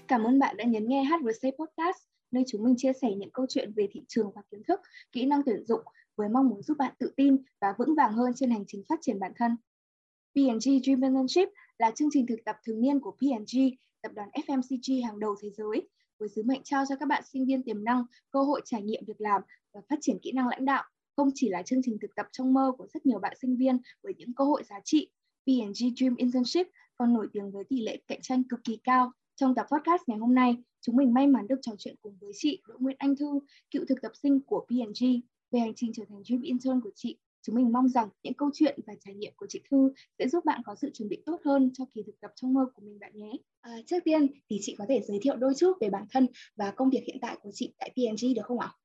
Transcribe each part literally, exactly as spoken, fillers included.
Cảm ơn bạn đã nhấn nghe hát vê xê Podcast, nơi chúng mình chia sẻ những câu chuyện về thị trường và kiến thức, kỹ năng tuyển dụng với mong muốn giúp bạn tự tin và vững vàng hơn trên hành trình phát triển bản thân. pê and giê Dream Internship là chương trình thực tập thường niên của pê and giê, tập đoàn ép em xê giê hàng đầu thế giới, với sứ mệnh trao cho các bạn sinh viên tiềm năng cơ hội trải nghiệm việc làm và phát triển kỹ năng lãnh đạo. Không chỉ là chương trình thực tập trong mơ của rất nhiều bạn sinh viên với những cơ hội giá trị, pê and giê Dream Internship còn nổi tiếng với tỷ lệ cạnh tranh cực kỳ cao. Trong tập podcast ngày hôm nay, chúng mình may mắn được trò chuyện cùng với chị Đỗ Nguyễn Anh Thư, cựu thực tập sinh của pê and giê về hành trình trở thành Dream Intern của chị. Chúng mình mong rằng những câu chuyện và trải nghiệm của chị Thư sẽ giúp bạn có sự chuẩn bị tốt hơn cho kỳ thực tập trong mơ của mình bạn nhé. À, trước tiên thì chị có thể giới thiệu đôi chút về bản thân và công việc hiện tại của chị tại pê and giê được không ạ?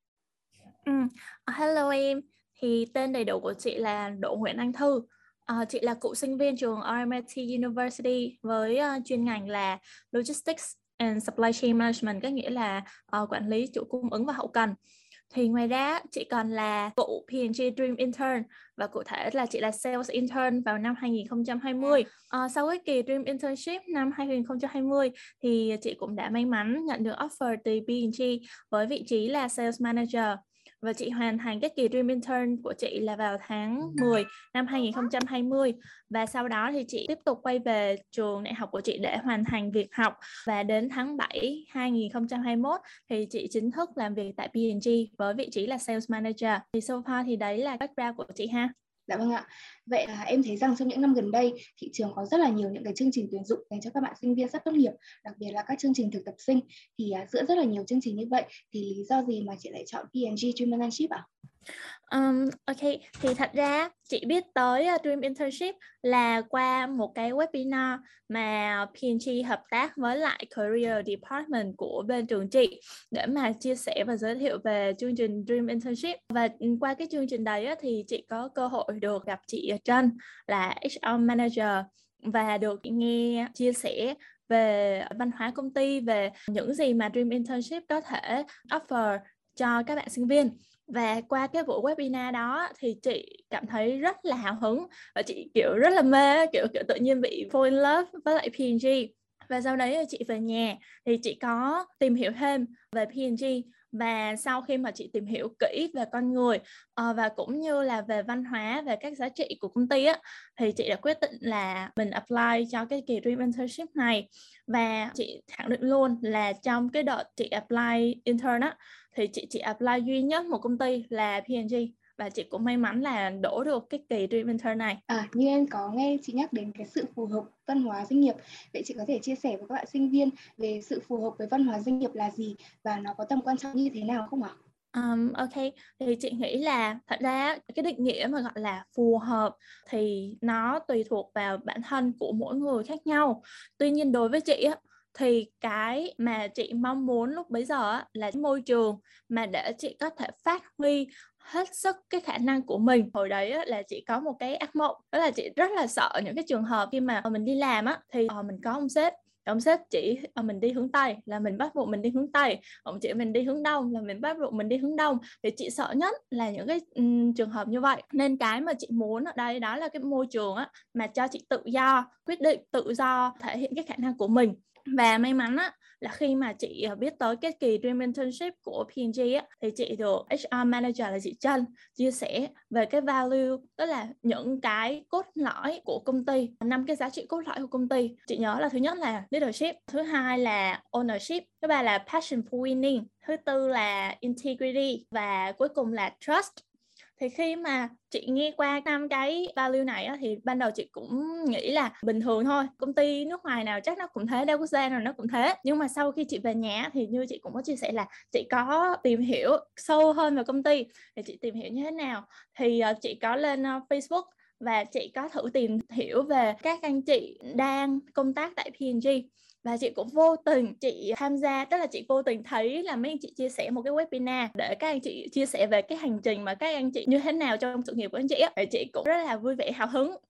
Ừ. Hello em, thì tên đầy đủ của chị là Đỗ Nguyễn Anh Thư. À, chị là cựu sinh viên trường rờ em i tê University với uh, chuyên ngành là Logistics and Supply Chain Management, có nghĩa là uh, quản lý chuỗi cung ứng và hậu cần. Thì ngoài ra chị còn là cựu pê and giê Dream Intern và cụ thể là chị là Sales Intern vào năm hai không hai không. À, sau cái kỳ Dream Internship năm hai không hai không thì chị cũng đã may mắn nhận được offer từ pê and giê với vị trí là Sales Manager. Và chị hoàn thành cái kỳ Dream Intern của chị là vào tháng mười năm hai không hai không. Và sau đó thì chị tiếp tục quay về trường đại học của chị để hoàn thành việc học. Và đến tháng bảy hai không hai mốt thì chị chính thức làm việc tại pê and giê với vị trí là Sales Manager. Thì so far thì đấy là background của chị ha. Dạ vâng ạ. Vậy à, em thấy rằng trong những năm gần đây, thị trường có rất là nhiều những cái chương trình tuyển dụng dành cho các bạn sinh viên sắp tốt nghiệp, đặc biệt là các chương trình thực tập sinh. Thì à, giữa rất là nhiều chương trình như vậy, thì lý do gì mà chị lại chọn pê and giê Dream Internship ạ? Um, ok, thì thật ra chị biết tới uh, Dream Internship là qua một cái webinar mà pê and giê hợp tác với lại Career Department của bên trường chị để mà chia sẻ và giới thiệu về chương trình Dream Internship. Và qua cái chương trình đấy uh, thì chị có cơ hội được gặp chị Trân là hát rờ Manager và được nghe chia sẻ về văn hóa công ty, về những gì mà Dream Internship có thể offer cho các bạn sinh viên. Và qua cái buổi webinar đó thì chị cảm thấy rất là hào hứng và chị kiểu rất là mê, kiểu kiểu tự nhiên bị fall in love với lại pê and giê. Và sau đấy chị về nhà thì chị có tìm hiểu thêm về pê and giê. Và sau khi mà chị tìm hiểu kỹ về con người uh, và cũng như là về văn hóa, về các giá trị của công ty á, thì chị đã quyết định là mình apply cho cái kỳ Dream Internship này. Và chị khẳng định luôn là trong cái đợt chị apply intern á, thì chị chỉ apply duy nhất một công ty là pê and giê. Và chị cũng may mắn là đổ được cái kỳ Dream Intern này. À, như em có nghe chị nhắc đến cái sự phù hợp văn hóa doanh nghiệp. Vậy chị có thể chia sẻ với các bạn sinh viên về sự phù hợp với văn hóa doanh nghiệp là gì và nó có tầm quan trọng như thế nào không ạ? Um, ok, thì chị nghĩ là thật ra cái định nghĩa mà gọi là phù hợp thì nó tùy thuộc vào bản thân của mỗi người khác nhau. Tuy nhiên đối với chị á, thì cái mà chị mong muốn lúc bấy giờ á, là môi trường mà để chị có thể phát huy hết sức cái khả năng của mình. Hồi đấy á, là chị có một cái ác mộng, đó là chị rất là sợ những cái trường hợp khi mà mình đi làm á, thì uh, mình có ông sếp ông sếp chỉ uh, mình đi hướng Tây là mình bắt buộc mình đi hướng Tây, ông chỉ mình đi hướng Đông là mình bắt buộc mình đi hướng Đông. Thì chị sợ nhất là những cái um, trường hợp như vậy. Nên cái mà chị muốn ở đây đó là cái môi trường á, mà cho chị tự do quyết định, tự do thể hiện cái khả năng của mình. Và may mắn á, là khi mà chị biết tới cái kỳ Dream Internship của pê and giê á, thì chị được hát rờ Manager là chị Trân chia sẻ về cái value, tức là những cái cốt lõi của công ty, năm cái giá trị cốt lõi của công ty. Chị nhớ là thứ nhất là leadership, thứ hai là ownership, thứ ba là passion for winning, thứ tư là integrity và cuối cùng là trust. Thì khi mà chị nghe qua năm cái value này á, thì ban đầu chị cũng nghĩ là bình thường thôi, công ty nước ngoài nào chắc nó cũng thế, đa quốc gia nào nó cũng thế. Nhưng mà sau khi chị về nhà thì như chị cũng có chia sẻ là chị có tìm hiểu sâu hơn về công ty. Thì chị tìm hiểu như thế nào thì uh, chị có lên uh, Facebook và chị có thử tìm hiểu về các anh chị đang công tác tại pê and giê. Và chị cũng vô tình chị tham gia, tức là chị vô tình thấy là mấy anh chị chia sẻ một cái webinar để các anh chị chia sẻ về cái hành trình mà các anh chị như thế nào trong sự nghiệp của anh chị á. Thì chị cũng rất là vui vẻ hào hứng,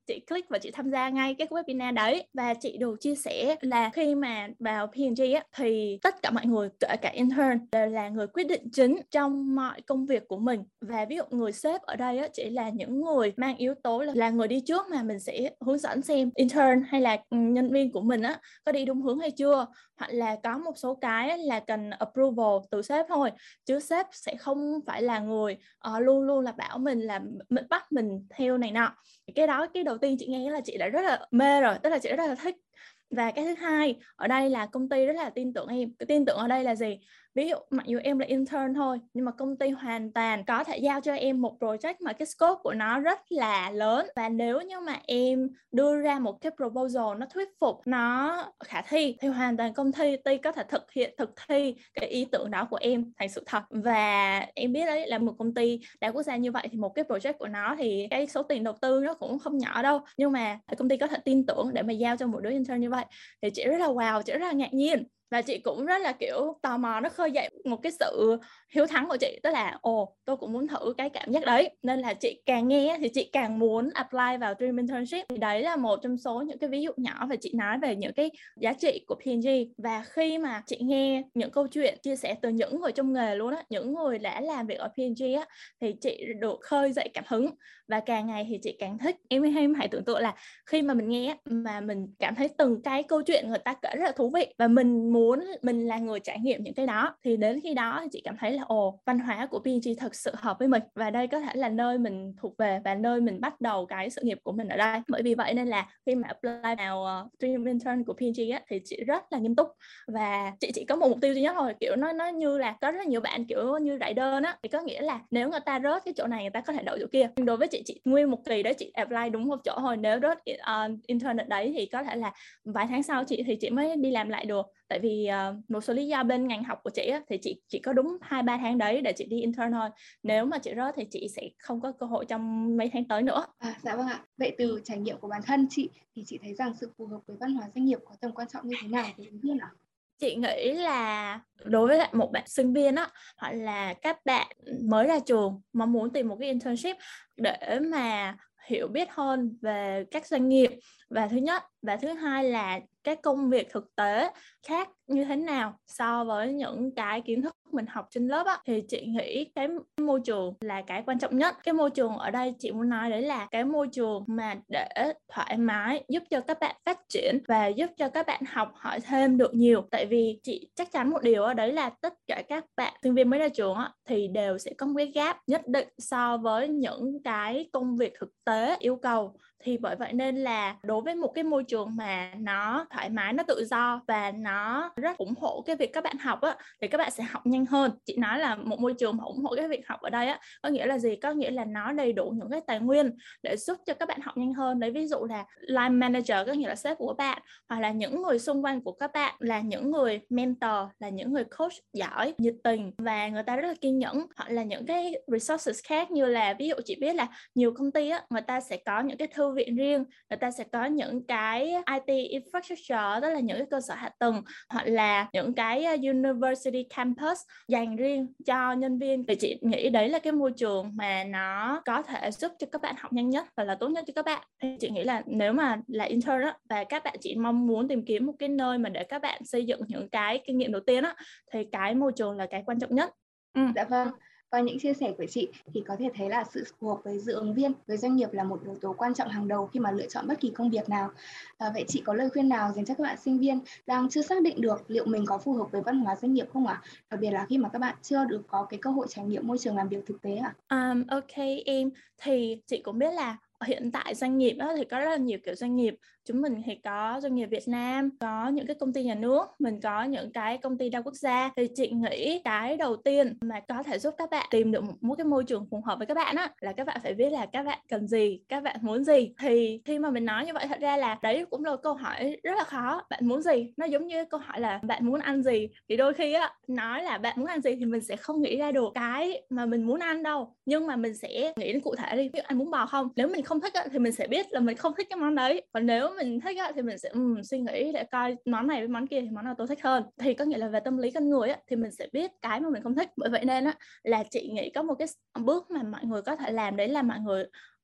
chị click và chị tham gia ngay cái webinar đấy. Và chị được chia sẻ là khi mà vào pê and giê á, thì tất cả mọi người, kể cả intern, đều là người quyết định chính trong mọi công việc của mình. Và ví dụ người sếp ở đây á, chỉ là những người mang yếu tố là, là người đi trước, mà mình sẽ hướng dẫn xem intern hay là nhân viên của mình á có đi đúng hướng hay chưa, hoặc là có một số cái là cần approval từ sếp thôi, chứ sếp sẽ không phải là người uh, luôn luôn là bảo mình là mình bắt mình theo này nọ. Cái đó, cái đầu tiên chị nghe là chị đã rất là mê rồi, tức là chị rất là thích. Và cái thứ hai ở đây là công ty rất là tin tưởng em. Cái tin tưởng ở đây là gì? Ví dụ mặc dù em là intern thôi, nhưng mà công ty hoàn toàn có thể giao cho em một project mà cái scope của nó rất là lớn. Và nếu như mà em đưa ra một cái proposal nó thuyết phục, nó khả thi, thì hoàn toàn công ty ty có thể thực hiện, thực thi cái ý tưởng đó của em thành sự thật. Và em biết đấy, là một công ty đa quốc gia như vậy thì một cái project của nó thì cái số tiền đầu tư nó cũng không nhỏ đâu, nhưng mà công ty có thể tin tưởng để mà giao cho một đứa intern như vậy. Thì chị rất là wow, chị rất là ngạc nhiên. Và chị cũng rất là kiểu tò mò, nó khơi dậy một cái sự hiếu thắng của chị. Tức là ồ, tôi cũng muốn thử cái cảm giác đấy. Nên là chị càng nghe thì chị càng muốn apply vào Dream Internship. Thì đấy là một trong số những cái ví dụ nhỏ và chị nói về những cái giá trị của pê and giê. Và khi mà chị nghe những câu chuyện chia sẻ từ những người trong nghề luôn á, những người đã làm việc ở pê and giê á, thì chị được khơi dậy cảm hứng. Và càng ngày thì chị càng thích. Em em hãy tưởng tượng là khi mà mình nghe mà mình cảm thấy từng cái câu chuyện người ta kể rất là thú vị, và mình muốn mình là người trải nghiệm những cái đó, thì đến khi đó thì chị cảm thấy là ồ, văn hóa của pê and giê thật sự hợp với mình, và đây có thể là nơi mình thuộc về và nơi mình bắt đầu cái sự nghiệp của mình ở đây. Bởi vì vậy nên là khi mà apply vào uh, Dream Intern của pê and giê á, thì chị rất là nghiêm túc, và chị chỉ có một mục tiêu duy nhất thôi. Kiểu nó nó như là có rất là nhiều bạn kiểu như rải đơn á, thì có nghĩa là nếu người ta rớt cái chỗ này, người ta có thể đậu chỗ kia. Nhưng đối với chị, chị nguyên một kỳ đấy chị apply đúng một chỗ thôi. Nếu rớt uh, intern ở đấy thì có thể là vài tháng sau chị thì chị mới đi làm lại được. Tại vì uh, một số lý do bên ngành học của chị á, thì chị chỉ có đúng hai ba tháng đấy để chị đi intern thôi. Nếu mà chị rớt thì chị sẽ không có cơ hội trong mấy tháng tới nữa. À, dạ vâng ạ. Vậy từ trải nghiệm của bản thân chị thì chị thấy rằng sự phù hợp với văn hóa doanh nghiệp có tầm quan trọng như thế nào với ứng viên ạ? Chị nghĩ là đối với lại một bạn sinh viên á, hoặc là các bạn mới ra trường mong muốn tìm một cái internship để mà hiểu biết hơn về các doanh nghiệp, và thứ nhất, và thứ hai là cái công việc thực tế khác như thế nào so với những cái kiến thức mình học trên lớp á, thì chị nghĩ cái môi trường là cái quan trọng nhất. Cái môi trường ở đây chị muốn nói đấy là cái môi trường mà để thoải mái, giúp cho các bạn phát triển và giúp cho các bạn học hỏi thêm được nhiều. Tại vì chị chắc chắn một điều đó, đấy là tất cả các bạn sinh viên mới ra trường á, thì đều sẽ có một cái gap nhất định so với những cái công việc thực tế yêu cầu. Thì bởi vậy nên là đối với một cái môi trường mà nó thoải mái, nó tự do và nó rất ủng hộ cái việc các bạn học á, thì các bạn sẽ học nhanh hơn. Chị nói là một môi trường mà ủng hộ cái việc học ở đây á, có nghĩa là gì? Có nghĩa là nó đầy đủ những cái tài nguyên để giúp cho các bạn học nhanh hơn. Đấy, ví dụ là line manager, có nghĩa là sếp của bạn, hoặc là những người xung quanh của các bạn là những người mentor, là những người coach giỏi, nhiệt tình và người ta rất là kiên nhẫn. Hoặc là những cái resources khác, như là ví dụ chị biết là nhiều công ty á, người ta sẽ có những cái thư viện riêng, người ta sẽ có những cái i tê infrastructure, tức là những cái cơ sở hạ tầng, hoặc là những cái university campus dành riêng cho nhân viên. Thì chị nghĩ đấy là cái môi trường mà nó có thể giúp cho các bạn học nhanh nhất và là tốt nhất cho các bạn. Thì chị nghĩ là nếu mà là intern á, và các bạn chỉ mong muốn tìm kiếm một cái nơi mà để các bạn xây dựng những cái kinh nghiệm đầu tiên á, thì cái môi trường là cái quan trọng nhất. Ừ. Dạ vâng. Qua những chia sẻ của chị thì có thể thấy là sự phù hợp với giữa ứng viên với doanh nghiệp là một yếu tố quan trọng hàng đầu khi mà lựa chọn bất kỳ công việc nào. À, vậy chị có lời khuyên nào dành cho các bạn sinh viên đang chưa xác định được liệu mình có phù hợp với văn hóa doanh nghiệp không ạ? À? Đặc biệt là khi mà các bạn chưa được có cái cơ hội trải nghiệm môi trường làm việc thực tế ạ. À? Um, ok em, thì chị cũng biết là hiện tại doanh nghiệp đó thì có rất là nhiều kiểu doanh nghiệp. Chúng mình thì có doanh nghiệp Việt Nam, có những cái công ty nhà nước, mình có những cái công ty đa quốc gia. Thì chị nghĩ cái đầu tiên mà có thể giúp các bạn tìm được một cái môi trường phù hợp với các bạn á, là các bạn phải biết là các bạn cần gì, các bạn muốn gì. Thì khi mà mình nói như vậy, thật ra là đấy cũng là câu hỏi rất là khó. Bạn muốn gì? Nó giống như câu hỏi là bạn muốn ăn gì. Thì đôi khi á, nói là bạn muốn ăn gì thì mình sẽ không nghĩ ra được cái mà mình muốn ăn đâu. Nhưng mà mình sẽ nghĩ đến cụ thể đi. Ví dụ anh muốn bò không? Nếu mình không thích á, thì mình sẽ biết là mình không thích cái món đấy. Còn nếu mình thích á, thì mình sẽ um, suy nghĩ để coi món này với món kia thì món nào tôi thích hơn. Thì có nghĩa là về tâm lý con người á, thì mình sẽ biết cái mà mình không thích. Bởi vậy nên á, là chị nghĩ có một cái bước mà mọi người có thể làm, đấy là mọi người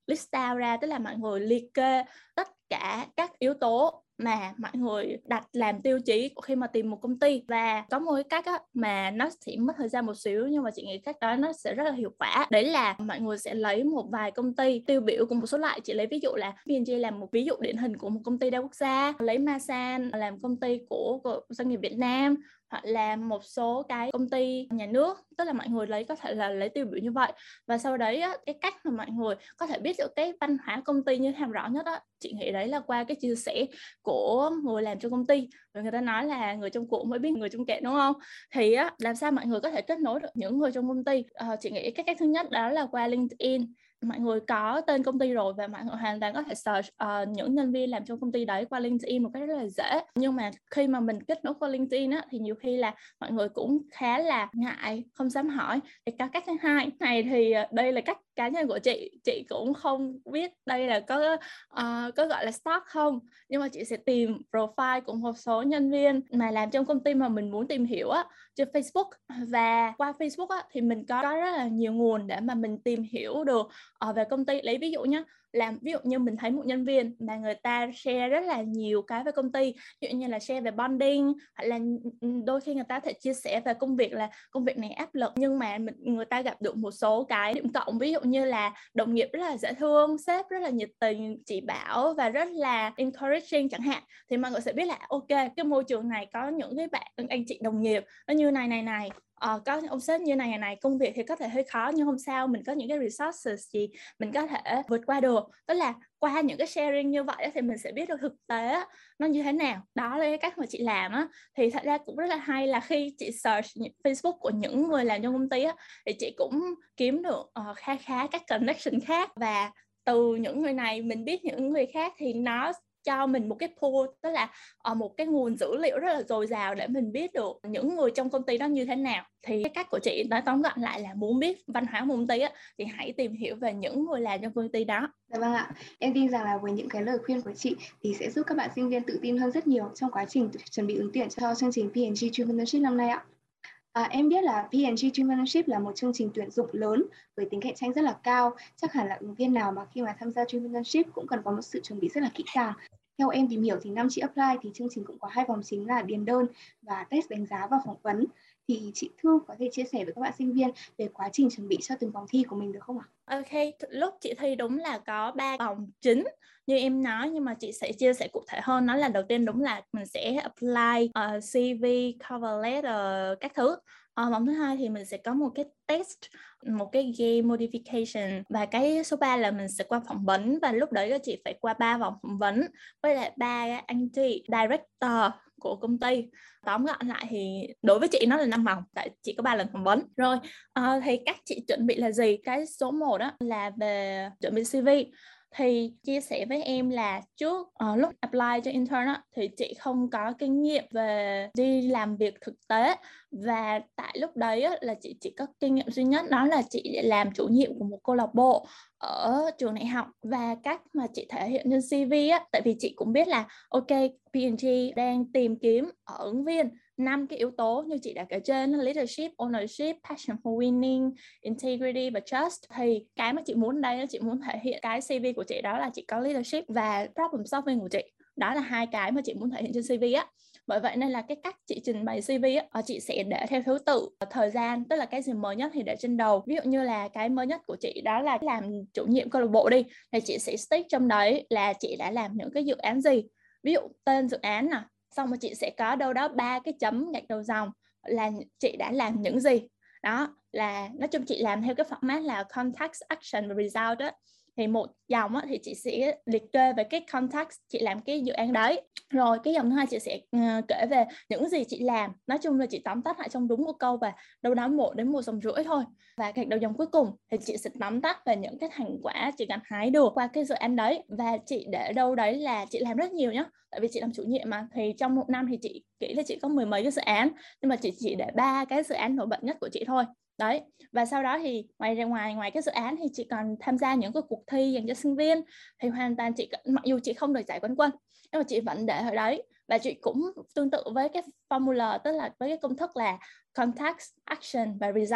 list out ra, tức là mọi người liệt kê tất cả các yếu tố mà mọi người đặt làm tiêu chí khi mà tìm một công ty. Và có một cái cách á, mà nó sẽ mất thời gian một xíu, nhưng mà chị nghĩ cách đó nó sẽ rất là hiệu quả. Đấy là mọi người sẽ lấy một vài công ty tiêu biểu cùng một số loại. Chị lấy ví dụ là pê and giê làm một ví dụ điển hình của một công ty đa quốc gia, lấy Masan làm công ty của, của doanh nghiệp Việt Nam, hoặc là một số cái công ty nhà nước, tức là mọi người lấy có thể là lấy tiêu biểu như vậy. Và sau đấy á, cái cách mà mọi người có thể biết được cái văn hóa công ty như thế nào rõ nhất á, chị nghĩ đấy là qua cái chia sẻ của người làm trong công ty. Rồi người ta nói là người trong cuộc mới biết người trong kẹt, đúng không? Thì á, làm sao mọi người có thể kết nối được những người trong công ty? À, chị nghĩ cái cách thứ nhất đó là qua LinkedIn. Mọi người có tên công ty rồi và mọi người hoàn toàn có thể search uh, những nhân viên làm trong công ty đấy qua LinkedIn một cách rất là dễ. Nhưng mà khi mà mình kết nối qua LinkedIn á, thì nhiều khi là mọi người cũng khá là ngại, không dám hỏi. Thì có cách thứ hai này, thì đây là cách cá nhân của chị. Chị cũng không biết đây là có uh, có gọi là stalk không, nhưng mà chị sẽ tìm profile của một số nhân viên mà làm trong công ty mà mình muốn tìm hiểu á, trên Facebook. Và qua Facebook á, thì mình có, có rất là nhiều nguồn để mà mình tìm hiểu được Ờ, về công ty. Lấy ví dụ nhé, làm ví dụ như mình thấy một nhân viên mà người ta share rất là nhiều cái về công ty, ví dụ như là share về bonding, hoặc là đôi khi người ta có thể chia sẻ về công việc là công việc này áp lực, nhưng mà mình, người ta gặp được một số cái điểm cộng, ví dụ như là đồng nghiệp rất là dễ thương, sếp rất là nhiệt tình, chỉ bảo và rất là encouraging chẳng hạn, thì mọi người sẽ biết là ok, cái môi trường này có những cái bạn anh chị đồng nghiệp nó như này này này Ờ, có ông sếp như này này, công việc thì có thể hơi khó nhưng không sao, mình có những cái resources gì mình có thể vượt qua được. Tức là qua những cái sharing như vậy thì mình sẽ biết được thực tế nó như thế nào. Đó là cái cách mà chị làm á. Thì thật ra cũng rất là hay là khi chị search Facebook của những người làm trong công ty á, thì chị cũng kiếm được uh, khá khá các connection khác, và từ những người này mình biết những người khác, thì nó cho mình một cái pool, tức là uh, một cái nguồn dữ liệu rất là dồi dào để mình biết được những người trong công ty đó như thế nào. Thì cái cách của chị nói tóm gọn lại là muốn biết văn hóa công ty á, thì hãy tìm hiểu về những người làm trong công ty đó. Dạ vâng ạ, em tin rằng là với những cái lời khuyên của chị thì sẽ giúp các bạn sinh viên tự tin hơn rất nhiều trong quá trình chuẩn bị ứng tuyển cho chương trình pê and giê Dream Internship năm nay ạ. À, em biết là pê and giê Dream Internship là một chương trình tuyển dụng lớn với tính cạnh tranh rất là cao. Chắc hẳn là ứng viên nào mà khi mà tham gia Dream Internship cũng cần có một sự chuẩn bị rất là kỹ càng. Theo em tìm hiểu thì năm chị apply thì chương trình cũng có hai vòng chính là điền đơn và test đánh giá và phỏng vấn. Thì chị Thư có thể chia sẻ với các bạn sinh viên về quá trình chuẩn bị cho từng vòng thi của mình được không ạ? Ok, lúc chị thi đúng là có ba vòng chính như em nói, nhưng mà chị sẽ chia sẻ cụ thể hơn. Nó là đầu tiên đúng là mình sẽ apply uh, xê vê, cover letter các thứ. Uh, vòng thứ hai thì mình sẽ có một cái test, một cái game modification, và cái số ba là mình sẽ qua phỏng vấn. Và lúc đấy chị phải qua ba vòng phỏng vấn với lại ba anh chị director của công ty. Tóm gọn lại thì đối với chị nó là năm vòng, tại chị có ba lần phỏng vấn rồi. Uh, thì cách chị chuẩn bị là gì? Cái số một đó là về chuẩn bị xê vê. Thì chia sẻ với em là trước uh, lúc apply cho intern á, thì chị không có kinh nghiệm về đi làm việc thực tế, và tại lúc đấy á, là chị chỉ có kinh nghiệm duy nhất đó là chị làm chủ nhiệm của một câu lạc bộ ở trường đại học. Và cách mà chị thể hiện trên xê vê á, tại vì chị cũng biết là ok, pê and giê đang tìm kiếm ở ứng viên năm cái yếu tố như chị đã kể trên: leadership, ownership, passion for winning, integrity và trust. Thì cái mà chị muốn đây là chị muốn thể hiện cái xê vê của chị đó là chị có leadership và problem solving của chị. Đó là hai cái mà chị muốn thể hiện trên xê vê á. Bởi vậy nên là cái cách chị trình bày xê vê á, chị sẽ để theo thứ tự thời gian, tức là cái gì mới nhất thì để trên đầu. Ví dụ như là cái mới nhất của chị đó là làm chủ nhiệm câu lạc bộ đi, thì chị sẽ stick trong đấy là chị đã làm những cái dự án gì, ví dụ tên dự án nè, xong rồi chị sẽ có đâu đó ba cái chấm gạch đầu dòng là chị đã làm những gì. Đó là nói chung chị làm theo cái format là context, action và result đó. Thì một dòng á, thì chị sẽ liệt kê về cái context chị làm cái dự án đấy. Rồi cái dòng thứ hai chị sẽ uh, kể về những gì chị làm. Nói chung là chị tóm tắt lại trong đúng một câu và đâu đó một đến một dòng rưỡi thôi. Và gạch đầu dòng cuối cùng thì chị sẽ tóm tắt về những cái thành quả chị gặt hái được qua cái dự án đấy. Và chị để đâu đấy là chị làm rất nhiều nhá, tại vì chị làm chủ nhiệm mà, thì trong một năm thì chị nghĩ là chị có mười mấy cái dự án, nhưng mà chị chỉ để ba cái dự án nổi bật nhất của chị thôi. Đấy, và sau đó thì ngoài ra ngoài ngoài cái dự án thì chị còn tham gia những cái cuộc thi dành cho sinh viên. Thì hoàn toàn chị, mặc dù chị không được giải quán quân, nhưng mà chị vẫn để ở đấy. Và chị cũng tương tự với cái formula, tức là với cái công thức là context, action và result.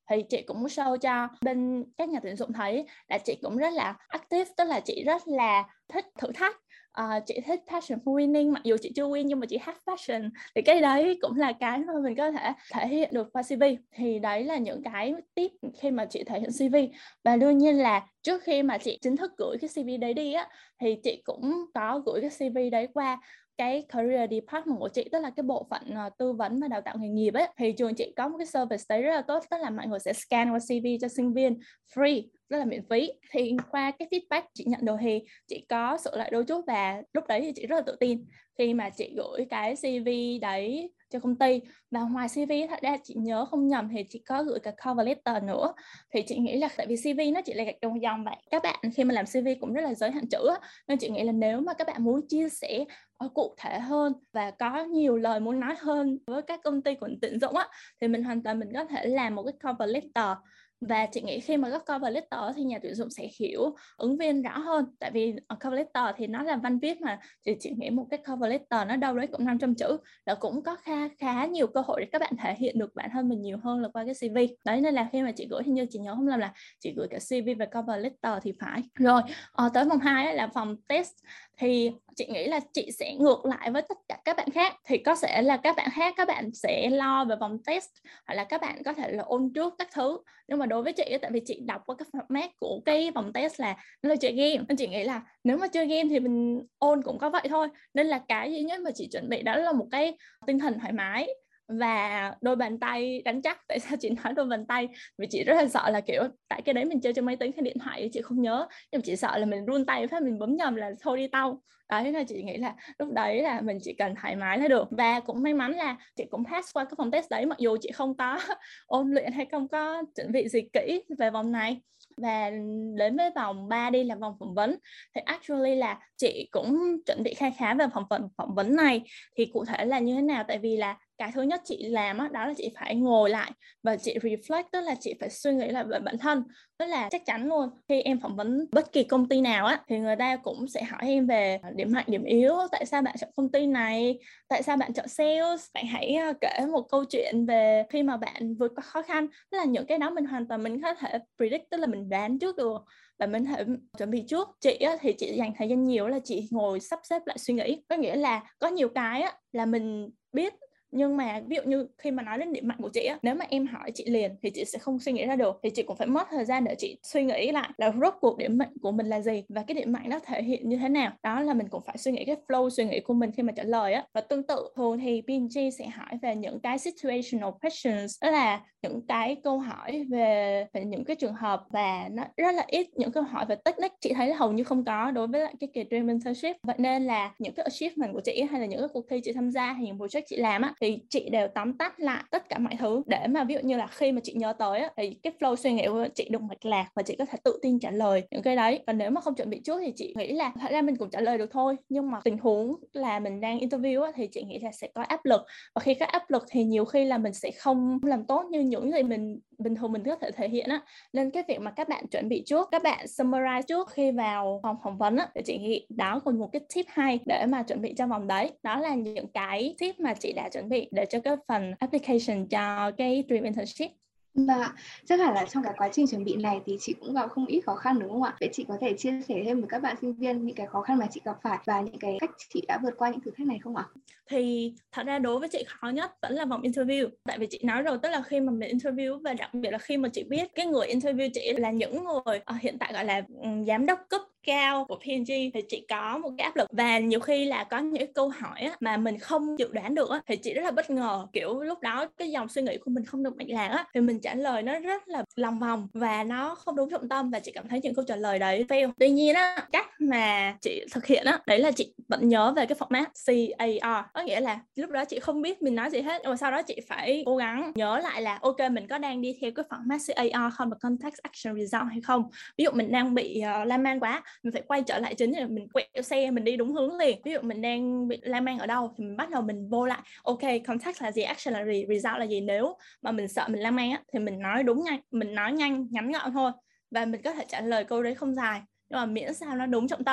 thì chị cũng show cho bên các nhà tuyển dụng thấy là chị cũng rất là active, tức là chị rất là thích thử thách. Uh, chị thích passion for winning, mặc dù chị chưa win nhưng mà chị have passion, thì cái đấy cũng là cái mà mình có thể thể hiện được qua xê vê. Thì đấy là những cái tip khi mà chị thể hiện xê vê. Và đương nhiên là trước khi mà chị chính thức gửi cái xê vê đấy đi á, thì chị cũng có gửi cái xê vê đấy qua cái career department của chị, tức là cái bộ phận uh, tư vấn và đào tạo nghề nghiệp ấy. Thì trường chị có một cái service đấy rất là tốt, tức là mọi người sẽ scan qua xê vê cho sinh viên free, rất là miễn phí. Thì qua cái feedback chị nhận được thì chị có sửa lại đôi chút, và lúc đấy thì chị rất là tự tin khi mà chị gửi cái xê vê đấy cho công ty. Và ngoài xê vê, thật ra chị nhớ không nhầm thì chị có gửi cả cover letter nữa. Thì chị nghĩ là tại vì xê vê nó chỉ là gạch đầu dòng vậy, các bạn khi mà làm xê vê cũng rất là giới hạn chữ, nên chị nghĩ là nếu mà các bạn muốn chia sẻ cụ thể hơn và có nhiều lời muốn nói hơn với các công ty của tuyển dụng á, thì mình hoàn toàn mình có thể làm một cái cover letter. Và chị nghĩ khi mà có cover letter thì nhà tuyển dụng sẽ hiểu ứng viên rõ hơn. Tại vì ở cover letter thì nó là văn viết mà, thì chị nghĩ một cái cover letter nó đâu đấy cũng năm trăm chữ, là cũng có khá khá nhiều cơ hội để các bạn thể hiện được bản thân mình nhiều hơn là qua cái xê vê. Đấy, nên là khi mà chị gửi, hình như chị nhớ không lầm là chị gửi cả xê vê và cover letter thì phải. Rồi, ờ, tới vòng hai là vòng test. Thì chị nghĩ là chị sẽ ngược lại với tất cả các bạn khác. Thì có thể là các bạn khác các bạn sẽ lo về vòng test, hoặc là các bạn có thể là ôn trước các thứ. Nhưng mà đối với chị, tại vì chị đọc qua cái format của cái vòng test là nó là chơi game, nên chị nghĩ là nếu mà chơi game thì mình ôn cũng có vậy thôi. Nên là cái duy nhất mà chị chuẩn bị đó là một cái tinh thần thoải mái và đôi bàn tay đánh chắc. Tại sao chị nói đôi bàn tay? Vì chị rất là sợ là kiểu, tại cái đấy mình chơi trên máy tính hay điện thoại thì chị không nhớ, nhưng mà chị sợ là mình run tay phát mình bấm nhầm là thôi đi tao. Đấy, nên chị nghĩ là lúc đấy là mình chỉ cần thoải mái là được. Và cũng may mắn là chị cũng pass qua cái phòng test đấy, mặc dù chị không có ôn luyện hay không có chuẩn bị gì kỹ về vòng này. Và đến với vòng ba đi, là vòng phỏng vấn. Thì actually là chị cũng chuẩn bị khá khá về phỏng vấn phỏng vấn này. Thì cụ thể là như thế nào? Tại vì là cái thứ nhất chị làm đó, đó là chị phải ngồi lại và chị reflect, tức là chị phải suy nghĩ lại về bản thân. Tức là chắc chắn luôn, khi em phỏng vấn bất kỳ công ty nào á, thì người ta cũng sẽ hỏi em về điểm mạnh, điểm yếu, tại sao bạn chọn công ty này, tại sao bạn chọn sales, bạn hãy kể một câu chuyện về khi mà bạn vượt qua khó khăn. Tức là những cái đó mình hoàn toàn mình có thể predict, tức là mình đoán trước được và mình thể chuẩn bị trước. Chị á, thì chị dành thời gian nhiều là chị ngồi sắp xếp lại suy nghĩ. Có nghĩa là có nhiều cái á, là mình biết, nhưng mà ví dụ như khi mà nói đến điểm mạnh của chị á, nếu mà em hỏi chị liền thì chị sẽ không suy nghĩ ra được, thì chị cũng phải mất thời gian để chị suy nghĩ lại là rốt cuộc điểm mạnh của mình là gì và cái điểm mạnh đó thể hiện như thế nào. Đó là mình cũng phải suy nghĩ cái flow suy nghĩ của mình khi mà trả lời á. Và tương tự thường thì pê and giê sẽ hỏi về những cái situational questions, đó là những cái câu hỏi về, về những cái trường hợp, và nó rất là ít những câu hỏi về technique. Chị thấy là hầu như không có đối với lại cái kỳ dream internship. Vậy nên là những cái achievement của chị hay là những cái cuộc thi chị tham gia hay những project chị làm á, thì chị đều tóm tắt lại tất cả mọi thứ để mà ví dụ như là khi mà chị nhớ tới á, thì cái flow suy nghĩ của chị được mạch lạc và chị có thể tự tin trả lời những cái đấy. Còn nếu mà không chuẩn bị trước thì chị nghĩ là thật ra mình cũng trả lời được thôi, nhưng mà tình huống là mình đang interview á, thì chị nghĩ là sẽ có áp lực, và khi có áp lực thì nhiều khi là mình sẽ không làm tốt như những gì mình bình thường mình có thể thể hiện á. Nên cái việc mà các bạn chuẩn bị trước, các bạn summarize trước khi vào phòng phỏng vấn á, thì chị nghĩ đó còn một cái tip hay để mà chuẩn bị cho vòng đấy. Đó là những cái tip mà chị đã chuẩn bị để cho cái phần application cho cái Dream Internship. Và chắc hẳn là trong cái quá trình chuẩn bị này thì chị cũng gặp không ít khó khăn đúng không ạ? Vậy chị có thể chia sẻ thêm với các bạn sinh viên những cái khó khăn mà chị gặp phải và những cái cách chị đã vượt qua những thử thách này không ạ? Thì thật ra đối với chị khó nhất vẫn là vòng interview. Tại vì chị nói rồi, tức là khi mà mình interview, và đặc biệt là khi mà chị biết cái người interview chị là những người uh, hiện tại gọi là um, giám đốc cấp cao của pê and giê, thì chị có một cái áp lực. Và nhiều khi là có những câu hỏi á, mà mình không dự đoán được á, thì chị rất là bất ngờ. Kiểu lúc đó cái dòng suy nghĩ của mình không được mạch lạc á, thì mình trả lời nó rất là lòng vòng và nó không đúng trọng tâm, và chị cảm thấy những câu trả lời đấy fail. Tuy nhiên á, cách mà chị thực hiện á, đấy là chị vẫn nhớ về cái format xê a rờ. Có nghĩa là lúc đó chị không biết mình nói gì hết, nhưng mà sau đó chị phải cố gắng nhớ lại là ok, mình có đang đi theo cái format xê a rờ không, và context action result hay không. Ví dụ mình đang bị uh, lan man quá, mình phải quay trở lại chính, là mình quẹo xe mình đi đúng hướng liền. Ví dụ mình đang bị lan man ở đâu thì mình bắt đầu mình vô lại, ok, context là gì, action là gì, result là gì. Nếu mà mình sợ mình lan man á, thì mình nói đúng nhanh, mình nói nhanh ngắn gọn thôi, và mình có thể trả lời câu đấy không dài, nhưng mà miễn sao nó đúng trọng tâm.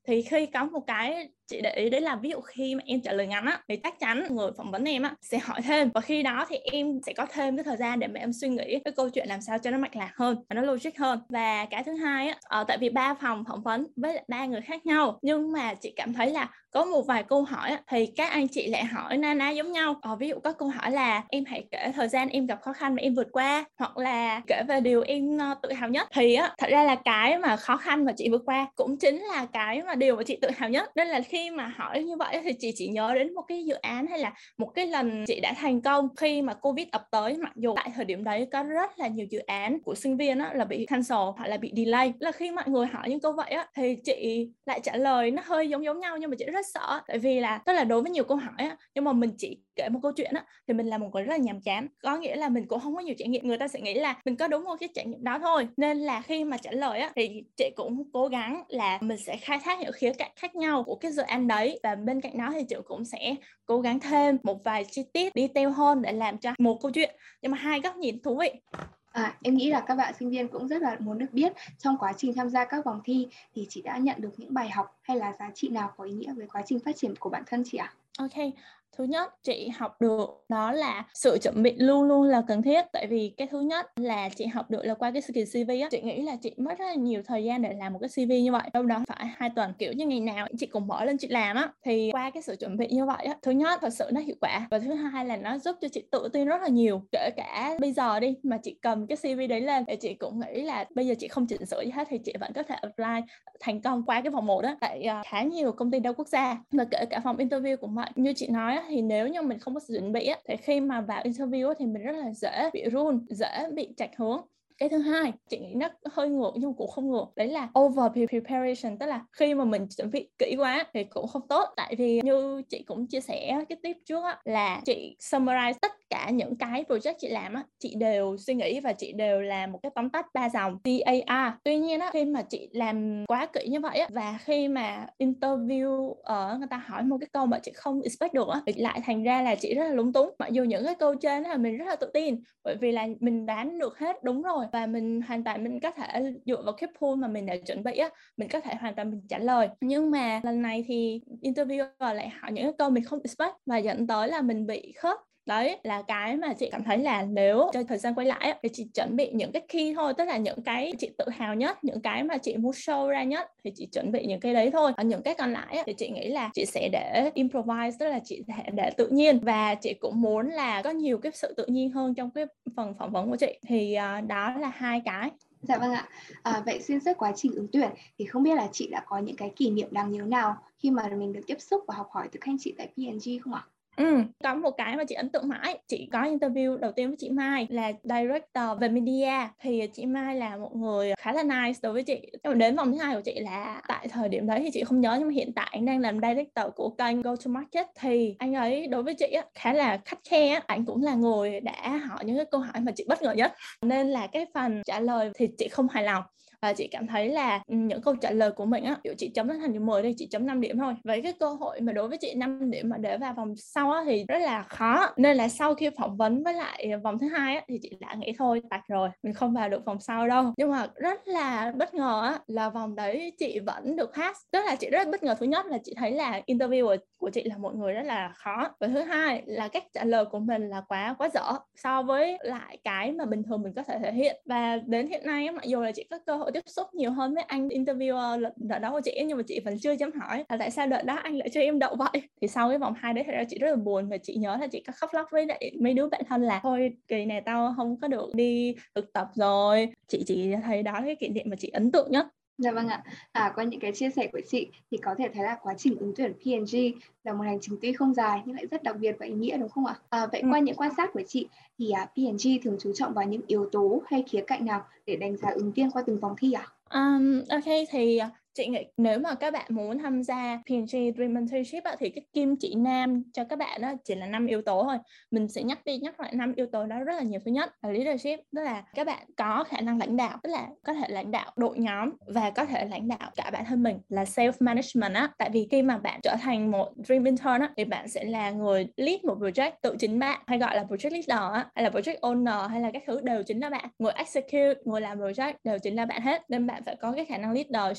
Thì khi có một cái chị để ý đấy là ví dụ khi mà em trả lời ngắn á thì chắc chắn người phỏng vấn em á sẽ hỏi thêm, và khi đó thì em sẽ có thêm cái thời gian để mà em suy nghĩ cái câu chuyện làm sao cho nó mạch lạc hơn và nó logic hơn. Và cái thứ hai á, ờ, tại vì ba phòng phỏng vấn với lại ba người khác nhau, nhưng mà chị cảm thấy là có một vài câu hỏi á, thì các anh chị lại hỏi na ná giống nhau. Ờ, ví dụ có câu hỏi là em hãy kể thời gian em gặp khó khăn mà em vượt qua, hoặc là kể về điều em uh, tự hào nhất. Thì á, thật ra là cái mà khó khăn mà chị vượt qua cũng chính là cái mà điều mà chị tự hào nhất. Nên là khi mà hỏi như vậy thì chị chỉ nhớ đến một cái dự án hay là một cái lần chị đã thành công khi mà Covid ập tới, mặc dù tại thời điểm đấy có rất là nhiều dự án của sinh viên á, là bị cancel hoặc là bị delay. Là khi mọi người hỏi những câu vậy á, thì chị lại trả lời nó hơi giống giống nhau, nhưng mà chị rất sợ, tại vì là tức là đối với nhiều câu hỏi á, nhưng mà mình chỉ kể một câu chuyện á thì mình là một người rất là nhàm chán, có nghĩa là mình cũng không có nhiều trải nghiệm, người ta sẽ nghĩ là mình có đúng một cái trải nghiệm đó thôi. Nên là khi mà trả lời á thì chị cũng cố gắng là mình sẽ khai thác những khía cạnh khác nhau của cái dự án đấy, và bên cạnh đó thì chị cũng sẽ cố gắng thêm một vài chi tiết detail hơn để làm cho một câu chuyện nhưng mà hai góc nhìn thú vị. À, em nghĩ là các bạn sinh viên cũng rất là muốn được biết trong quá trình tham gia các vòng thi thì chị đã nhận được những bài học hay là giá trị nào có ý nghĩa với quá trình phát triển của bản thân chị ạ? Ok, thứ nhất chị học được đó là sự chuẩn bị luôn luôn là cần thiết. Tại vì cái thứ nhất là chị học được là qua cái skill xê vê á, chị nghĩ là chị mất rất là nhiều thời gian để làm một cái xê vê như vậy, đâu đó phải hai tuần, kiểu như ngày nào chị cũng mở lên chị làm á. Thì qua cái sự chuẩn bị như vậy á, thứ nhất thật sự nó hiệu quả, và thứ hai là nó giúp cho chị tự tin rất là nhiều. Kể cả bây giờ đi mà chị cầm cái xê vê đấy lên thì chị cũng nghĩ là bây giờ chị không chỉnh sửa gì hết thì chị vẫn có thể apply thành công qua cái vòng một đó, tại uh, khá nhiều công ty đa quốc gia, và kể cả phòng interview cũng vậy. Như chị nói á, thì nếu như mình không có sự chuẩn bị á, thì khi mà vào interview á, thì mình rất là dễ bị run, dễ bị chệch hướng. Cái thứ hai, chị nghĩ nó hơi ngược nhưng cũng không ngược, đấy là over preparation, tức là khi mà mình chuẩn bị kỹ quá thì cũng không tốt. Tại vì như chị cũng chia sẻ cái tip trước á, là chị summarize tất cả những cái project chị làm á, chị đều suy nghĩ và chị đều làm một cái tóm tắt ba dòng T A R. Tuy nhiên á, khi mà chị làm quá kỹ như vậy á, và khi mà interview ở người ta hỏi một cái câu mà chị không expect được á, thì lại thành ra là chị rất là lúng túng. Mặc dù những cái câu trên là mình rất là tự tin, bởi vì là mình đoán được hết đúng rồi, và mình hoàn toàn mình có thể dựa vào cái pool mà mình đã chuẩn bị á, mình có thể hoàn toàn mình trả lời. Nhưng mà lần này thì interviewer lại hỏi những cái câu mình không expect và dẫn tới là mình bị khớp. Đấy là cái mà chị cảm thấy là nếu cho thời gian quay lại á, thì chị chuẩn bị những cái key thôi, tức là những cái chị tự hào nhất, những cái mà chị muốn show ra nhất thì chị chuẩn bị những cái đấy thôi. Ở những cái còn lại á, thì chị nghĩ là chị sẽ để improvise, tức là chị sẽ để tự nhiên, và chị cũng muốn là có nhiều cái sự tự nhiên hơn trong cái phần phỏng vấn của chị. Thì uh, đó là hai cái. Dạ vâng ạ. À, vậy xuyên suốt quá trình ứng tuyển thì không biết là chị đã có những cái kỷ niệm đáng nhớ nào khi mà mình được tiếp xúc và học hỏi từ các anh chị tại pê en giê không ạ? Ừ, có một cái mà chị ấn tượng mãi. Chị có interview đầu tiên với chị Mai là director về media. Thì chị Mai là một người khá là nice đối với chị. Nhưng mà đến vòng thứ hai của chị là tại thời điểm đấy thì chị không nhớ, nhưng mà hiện tại anh đang làm director của kênh Go to Market. Thì anh ấy đối với chị á, khá là khắt khe á. Anh cũng là người đã hỏi những cái câu hỏi mà chị bất ngờ nhất, nên là cái phần trả lời thì chị không hài lòng. Và chị cảm thấy là những câu trả lời của mình á, kiểu chị chấm thành mười đây, chị chấm năm điểm thôi. Vậy cái cơ hội mà đối với chị năm điểm mà để vào vòng sau á, thì rất là khó. Nên là sau khi phỏng vấn với lại vòng thứ hai á, thì chị đã nghĩ thôi, tạch rồi, mình không vào được vòng sau đâu. Nhưng mà rất là bất ngờ á, là vòng đấy chị vẫn được pass. Tức là chị rất bất ngờ. Thứ nhất là chị thấy là interview của, của chị là một người rất là khó, và thứ hai là cách trả lời của mình là quá quá dở so với lại cái mà bình thường mình có thể thể hiện. Và đến hiện nay á, mặc dù là chị có cơ hội tiếp xúc nhiều hơn với anh interviewer đợt đó của chị, nhưng mà chị vẫn chưa dám hỏi là tại sao đợt đó anh lại cho em đậu vậy. Thì sau cái vòng hai đấy thật ra chị rất là buồn, và chị nhớ là chị có khóc lóc với lại mấy đứa bạn thân là thôi kỳ này tao không có được đi thực tập rồi. Chị chỉ thấy đó cái kỷ niệm mà chị ấn tượng nhất. Dạ vâng ạ. À, qua những cái chia sẻ của chị thì có thể thấy là quá trình ứng tuyển pê en giê là một hành trình tuy không dài nhưng lại rất đặc biệt và ý nghĩa, đúng không ạ? À, vậy qua những quan sát của chị thì à, pê en giê thường chú trọng vào những yếu tố hay khía cạnh nào để đánh giá ứng viên qua từng vòng thi ạ? À? Um, ok, thì chị nghĩ nếu mà các bạn muốn tham gia pê en giê Dream Mentorship á, thì cái kim chỉ nam cho các bạn đó chỉ là năm yếu tố thôi. Mình sẽ nhắc đi nhắc lại năm yếu tố đó rất là nhiều. Thứ nhất là leadership, tức là các bạn có khả năng lãnh đạo, tức là có thể lãnh đạo đội nhóm và có thể lãnh đạo cả bản thân mình, là self management á. Tại vì khi mà bạn trở thành một Dream Mentor á, thì bạn sẽ là người lead một project tự chính bạn, hay gọi là project leader á, hay là project owner, hay là các thứ đều chính là bạn. Người execute, người làm project đều chính là bạn hết, nên bạn phải có cái khả năng leadership đấy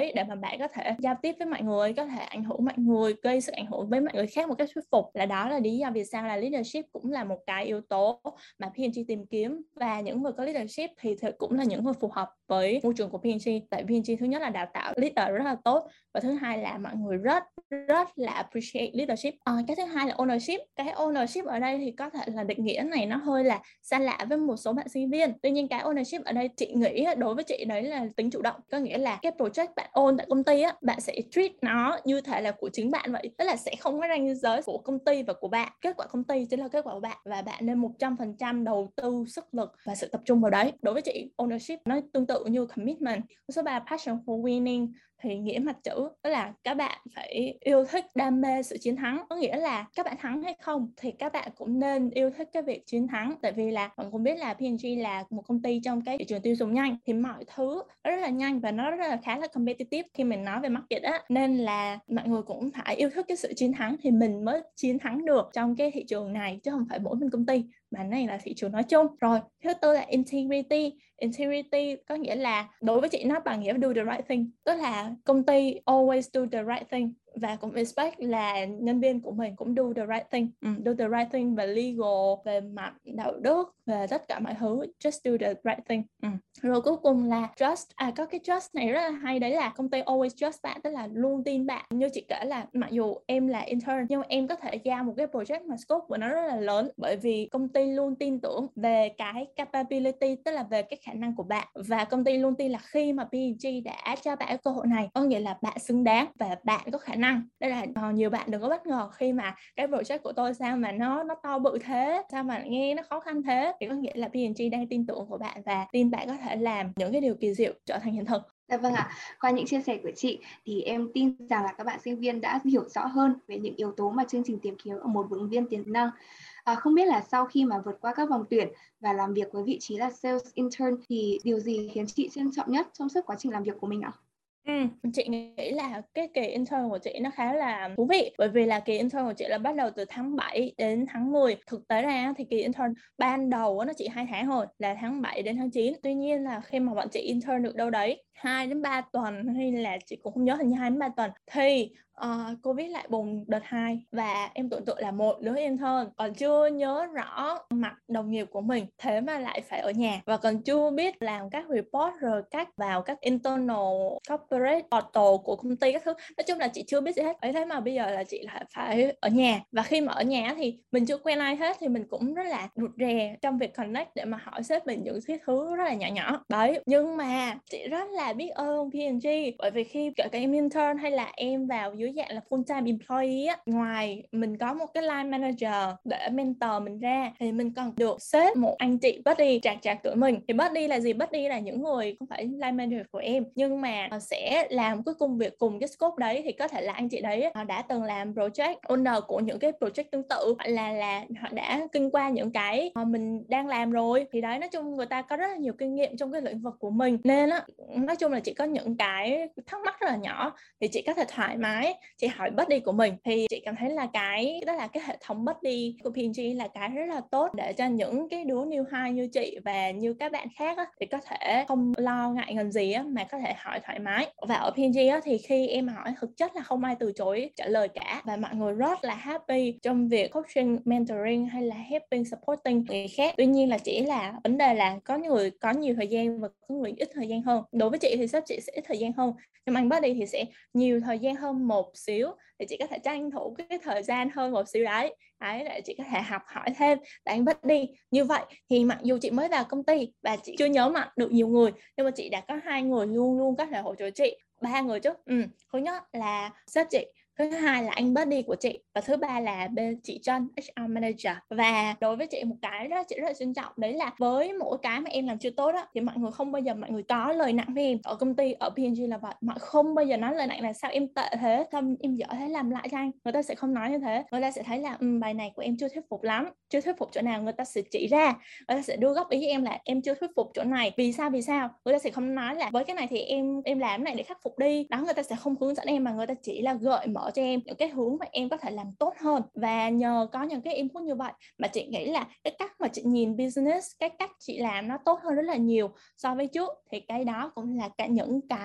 đấy để mà bạn có thể giao tiếp với mọi người, có thể ảnh hưởng mọi người, gây sự ảnh hưởng với mọi người khác một cách thuyết phục. Là đó là lý do vì sao là leadership cũng là một cái yếu tố mà pê en giê tìm kiếm, và những người có leadership thì cũng là những người phù hợp với môi trường của pê en giê. Tại pê en giê thứ nhất là đào tạo leader rất là tốt, và thứ hai là mọi người rất rất là appreciate leadership. À, cái thứ hai là ownership. Cái ownership ở đây thì có thể là định nghĩa này nó hơi là xa lạ với một số bạn sinh viên. Tuy nhiên cái ownership ở đây chị nghĩ đối với chị đấy là tính chủ động, có nghĩa là cái project bạn own tại công ty á, bạn sẽ treat nó như thể là của chính bạn vậy, tức là sẽ không có ranh giới của công ty và của bạn. Kết quả công ty chính là kết quả của bạn, và bạn nên một trăm phần trăm đầu tư sức lực và sự tập trung vào đấy. Đối với chị, ownership nó tương tự như commitment. Số ba, passion for winning, thì nghĩa mặt chữ đó là các bạn phải yêu thích, đam mê sự chiến thắng. Có nghĩa là các bạn thắng hay không thì các bạn cũng nên yêu thích cái việc chiến thắng. Tại vì là bạn cũng biết là pê en giê là một công ty trong cái thị trường tiêu dùng nhanh, thì mọi thứ nó rất là nhanh và nó rất là khá là competitive khi mình nói về market á, nên là mọi người cũng phải yêu thích cái sự chiến thắng thì mình mới chiến thắng được trong cái thị trường này, chứ không phải mỗi mình công ty mà này là thị trường nói chung. Rồi thứ tư là integrity. Integrity có nghĩa là đối với chị nó bằng nghĩa do the right thing, tức là công ty always do the right thing, và cũng expect là nhân viên của mình cũng do the right thing. ừ, do the right thing về legal, về mặt đạo đức, về tất cả mọi thứ, just do the right thing. ừ. Rồi cuối cùng là trust. À, có cái trust này rất là hay, đấy là công ty always trust bạn, tức là luôn tin bạn. Như chị kể là mặc dù em là intern nhưng mà em có thể giao một cái project mà scope của nó rất là lớn, bởi vì công ty luôn tin tưởng về cái capability, tức là về cái khả năng của bạn, và công ty luôn tin là khi mà pê en giê đã cho bạn cơ hội này, có nghĩa là bạn xứng đáng và bạn có khả năng. Đây là uh, nhiều bạn đừng có bất ngờ khi mà cái project của tôi sao mà nó nó to bự thế, sao mà nghe nó khó khăn thế, thì có nghĩa là pê en giê đang tin tưởng của bạn và tin bạn có thể làm những cái điều kỳ diệu trở thành hiện thực. Dạ vâng ạ, qua những chia sẻ của chị thì em tin rằng là các bạn sinh viên đã hiểu rõ hơn về những yếu tố mà chương trình tìm kiếm ở một ứng viên tiềm năng. À, không biết là sau khi mà vượt qua các vòng tuyển và làm việc với vị trí là sales intern thì điều gì khiến chị trân trọng nhất trong suốt quá trình làm việc của mình ạ? Ừ, chị nghĩ là cái kỳ intern của chị nó khá là thú vị, bởi vì là kỳ intern của chị là bắt đầu từ tháng bảy đến tháng mười. Thực tế ra thì kỳ intern ban đầu nó chỉ hai tháng thôi, là tháng bảy đến tháng chín. Tuy nhiên là khi mà bọn chị intern được đâu đấy hai đến ba tuần, hay là chị cũng không nhớ, hình như hai đến ba tuần, thì uh, Covid lại bùng đợt hai, và em tưởng tượng là một đứa intern còn chưa nhớ rõ mặt đồng nghiệp của mình, thế mà lại phải ở nhà và còn chưa biết làm các report, rồi cách vào các internal corporate portal của công ty các thứ. Nói chung là chị chưa biết gì hết ấy, thế mà bây giờ là chị lại phải ở nhà, và khi mà ở nhà thì mình chưa quen ai hết thì mình cũng rất là rụt rè trong việc connect để mà hỏi sếp mình những cái thứ rất là nhỏ nhỏ đấy. Nhưng mà chị rất là biết ơn pê en giê, bởi vì khi kể cả em intern hay là em vào dưới dạng là full time employee á, ngoài mình có một cái line manager để mentor mình ra, thì mình còn được sếp một anh chị buddy trạc trạc tuổi mình. Thì buddy là gì? Buddy là những người không phải line manager của em nhưng mà sẽ làm cái công việc cùng cái scope đấy, thì có thể là anh chị đấy đã từng làm project owner của những cái project tương tự, hoặc là là họ đã kinh qua những cái mà mình đang làm rồi. Thì đấy, nói chung người ta có rất là nhiều kinh nghiệm trong cái lĩnh vực của mình, nên á, nói chung là chị có những cái thắc mắc rất là nhỏ thì chị có thể thoải mái chị hỏi buddy của mình. Thì chị cảm thấy là cái đó là cái hệ thống buddy của pê en giê là cái rất là tốt để cho những cái đứa new hire như chị và như các bạn khác á, thì có thể không lo ngại ngần gì á, mà có thể hỏi thoải mái. Và ở pê en giê á, thì khi em hỏi thực chất là không ai từ chối trả lời cả, và mọi người rất là happy trong việc coaching, mentoring hay là helping, supporting người khác. Tuy nhiên là chỉ là vấn đề là có người có nhiều thời gian và có người ít thời gian hơn. Đối với chị thì sếp chị sẽ ít thời gian hơn, nhưng anh buddy thì sẽ nhiều thời gian hơn một xíu, thì chị có thể tranh thủ cái thời gian hơn một xíu đấy đấy để chị có thể học hỏi thêm để anh buddy. Như vậy thì mặc dù chị mới vào công ty và chị chưa nhớ mặt được nhiều người, nhưng mà chị đã có hai người luôn luôn có thể hỗ trợ chị. Ba người chứ. ừ. Thứ nhất là sếp chị, thứ hai là anh buddy của chị, và thứ ba là bên chị Trân, hát rờ manager. Và đối với chị một cái đó chị rất là trân trọng, đấy là với mỗi cái mà em làm chưa tốt đó, thì mọi người không bao giờ mọi người có lời nặng với em. Ở công ty, ở pê en giê là vậy, mọi không bao giờ nói lời nặng là sao em tệ thế, sao em dở thế, làm lại cho anh. Người ta sẽ không nói như thế, người ta sẽ thấy là um, bài này của em chưa thuyết phục lắm, chưa thuyết phục chỗ nào người ta sẽ chỉ ra, người ta sẽ đưa góp ý với em là em chưa thuyết phục chỗ này, vì sao vì sao. Người ta sẽ không nói là với cái này thì em em làm cái này để khắc phục đi đó, người ta sẽ không hướng dẫn em, mà người ta chỉ là gợi mở cho em những cái hướng mà em có thể làm tốt hơn. Và nhờ có những cái input như vậy mà chị nghĩ là cái cách mà chị nhìn business, cái cách chị làm nó tốt hơn rất là nhiều so với trước. Thì cái đó cũng là cả những cái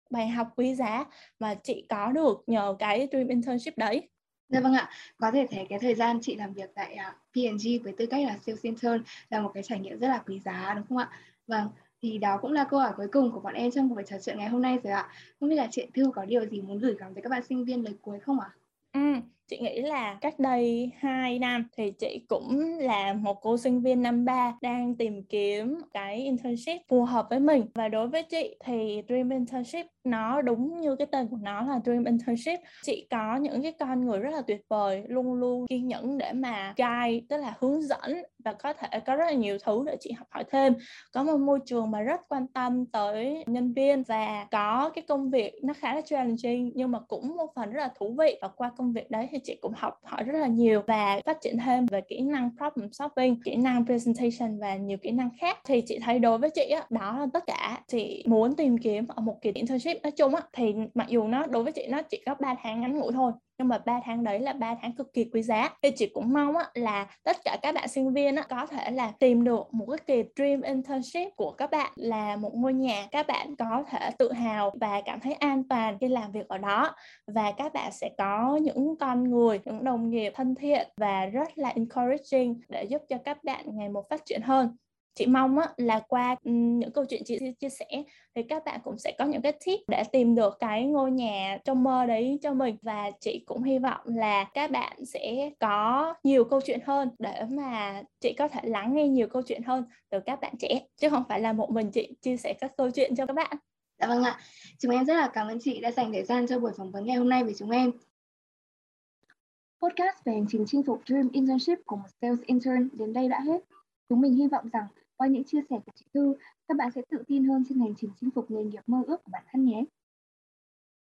bài học quý giá mà chị có được nhờ cái Dream Internship đấy? Dạ vâng ạ, có thể thấy cái thời gian chị làm việc tại uh, pê and giê với tư cách là sales intern là một cái trải nghiệm rất là quý giá, đúng không ạ? Vâng, thì đó cũng là câu hỏi cuối cùng của bọn em trong buổi trò chuyện ngày hôm nay rồi ạ. Không biết là chị Thư có điều gì muốn gửi gắm tới các bạn sinh viên lời cuối không ạ? Ừ, chị nghĩ là cách đây hai năm thì chị cũng là một cô sinh viên năm ba đang tìm kiếm cái internship phù hợp với mình. Và đối với chị thì Dream Internship nó đúng như cái tên của nó là Dream Internship. Chị có những cái con người rất là tuyệt vời, luôn luôn kiên nhẫn để mà guide, tức là hướng dẫn, và có thể có rất là nhiều thứ để chị học hỏi thêm. Có một môi trường mà rất quan tâm tới nhân viên, và có cái công việc nó khá là challenging nhưng mà cũng một phần rất là thú vị. Và qua công việc đấy thì chị cũng học hỏi rất là nhiều và phát triển thêm về kỹ năng problem solving, kỹ năng presentation và nhiều kỹ năng khác. Thì chị thấy đối với chị á, đó là tất cả chị muốn tìm kiếm ở một kỳ internship. Nói chung á, thì mặc dù nó đối với chị nó chỉ có ba tháng ngắn ngủi thôi, nhưng mà ba tháng đấy là ba tháng cực kỳ quý giá. Thì chị cũng mong á, là tất cả các bạn sinh viên á, có thể là tìm được một cái kỳ Dream Internship của các bạn là một ngôi nhà các bạn có thể tự hào và cảm thấy an toàn khi làm việc ở đó. Và các bạn sẽ có những con người, những đồng nghiệp thân thiện và rất là encouraging để giúp cho các bạn ngày một phát triển hơn. Chị mong á, là qua những câu chuyện chị chia sẻ thì các bạn cũng sẽ có những cái tip để tìm được cái ngôi nhà trong mơ đấy cho mình. Và chị cũng hy vọng là các bạn sẽ có nhiều câu chuyện hơn để mà chị có thể lắng nghe nhiều câu chuyện hơn từ các bạn trẻ, chứ không phải là một mình chị chia sẻ các câu chuyện cho các bạn. Dạ vâng ạ, chúng em rất là cảm ơn chị đã dành thời gian cho buổi phỏng vấn ngày hôm nay với chúng em. Podcast về hành trình chinh phục Dream Internship của một sales intern đến đây đã hết. Chúng mình hy vọng rằng qua những chia sẻ của chị Thư, các bạn sẽ tự tin hơn trên hành trình chinh phục nghề nghiệp mơ ước của bản thân nhé.